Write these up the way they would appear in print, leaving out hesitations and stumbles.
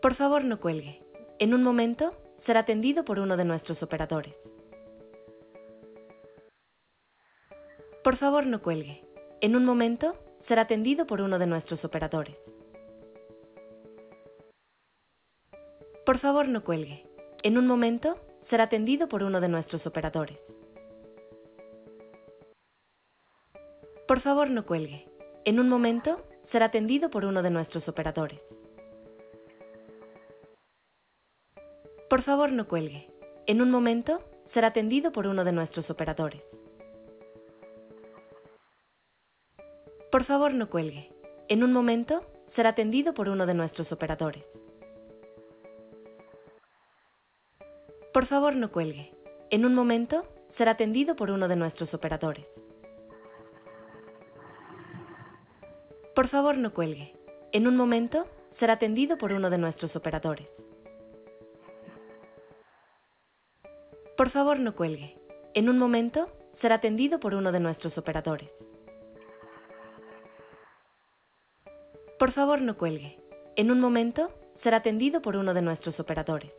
Por favor, no cuelgue. En un momento, será atendido por uno de nuestros operadores. Por favor, no cuelgue. En un momento, será atendido por uno de nuestros operadores. Por favor, no cuelgue. En un momento, será atendido por uno de nuestros operadores. Por favor, no cuelgue. En un momento, será atendido por uno de nuestros operadores. Por favor, no cuelgue. En un momento, será atendido por uno de nuestros operadores. Por favor, no cuelgue. En un momento, será atendido por uno de nuestros operadores. Por favor, no cuelgue. En un momento, será atendido por uno de nuestros operadores. Por favor, no cuelgue. En un momento, será atendido por uno de nuestros operadores. Por favor, no cuelgue. En un momento, será atendido por uno de nuestros operadores. Por favor, no cuelgue. En un momento, será atendido por uno de nuestros operadores.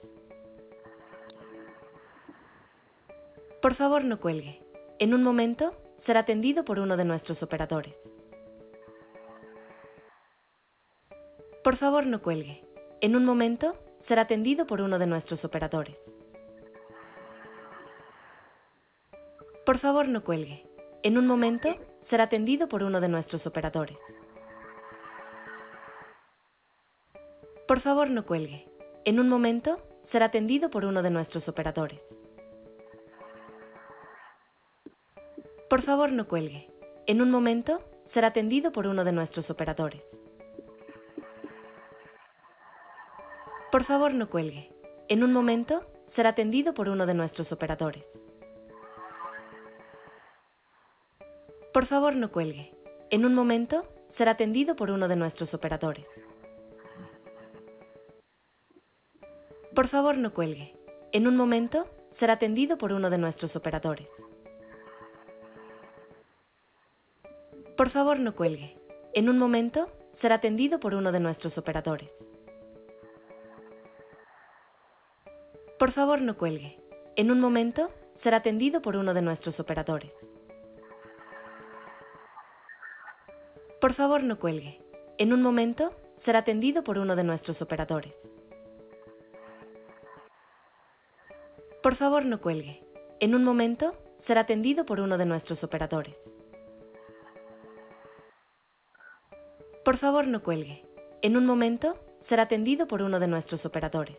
Por favor, no cuelgue. En un momento, será atendido por uno de nuestros operadores. Por favor, no cuelgue. En un momento, será atendido por uno de nuestros operadores. Por favor, no cuelgue. En un momento, será atendido por uno de nuestros operadores. Por favor, no cuelgue. En un momento, será atendido por uno de nuestros operadores. Por favor, no cuelgue. En un momento, será atendido por uno de nuestros operadores. Por favor, no cuelgue. En un momento, será atendido por uno de nuestros operadores. Por favor, no cuelgue. En un momento, será atendido por uno de nuestros operadores. Por favor, no cuelgue. En un momento, será atendido por uno de nuestros operadores. Por favor, no cuelgue. En un momento, será atendido por uno de nuestros operadores. Por favor, no cuelgue. En un momento, será atendido por uno de nuestros operadores. Por favor, no cuelgue. En un momento, será atendido por uno de nuestros operadores. Por favor, no cuelgue. En un momento, será atendido por uno de nuestros operadores. Por favor, no cuelgue. En un momento, será atendido por uno de nuestros operadores.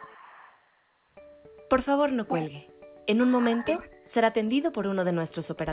Por favor, no cuelgue. En un momento, será atendido por uno de nuestros operadores.